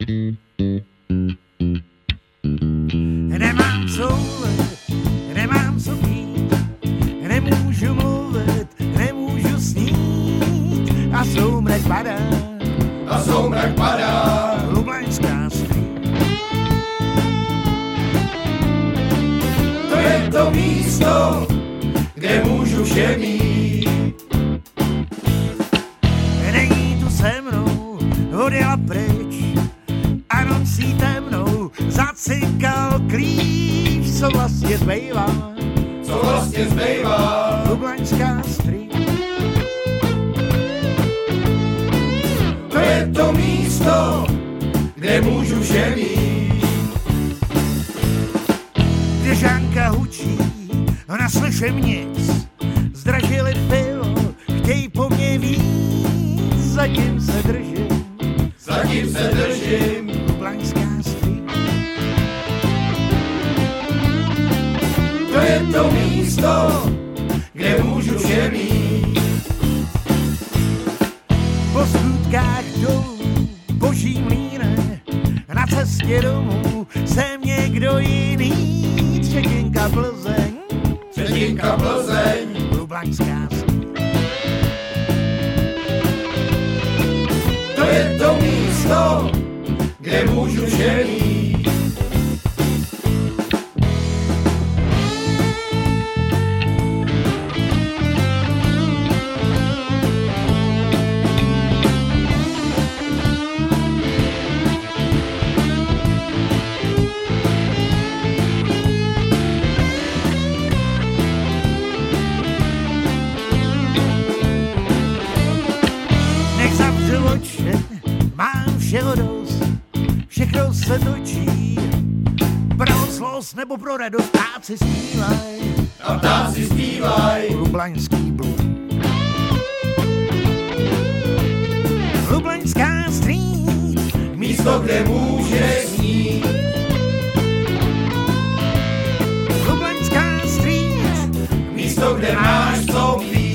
Nemám co mluvit, nemám co pít, nemůžu mluvit, nemůžu snít a soumrak padá, Lublaňská street. To je to místo, kde můžu vše mít. Není tu se mnou, odjela pryč a nocí temnou zacykal klíč, co vlastně zbývá, Lublaňská street. To je to místo, kde můžu vše mít. Kde Žánka hučí, naslyším nic, zdražili pivo, chtěj po mně víc, zatím se držím, Lublaňská street. To je to místo, kde můžu vše mít. Po skutkách dolů, boží mlýne, na cestě domů jsem někdo jiný. Třetinka Plzeň, Lublaňská street. To je to místo, kde můžu vše mít. Mám všeho dost, všechno se točí, pro zlost nebo pro radost, ptáci zpívaj, Lublaňský blues. Lublaňská street, místo, kde můžeš snít. Lublaňská street, místo, kde máš co pít.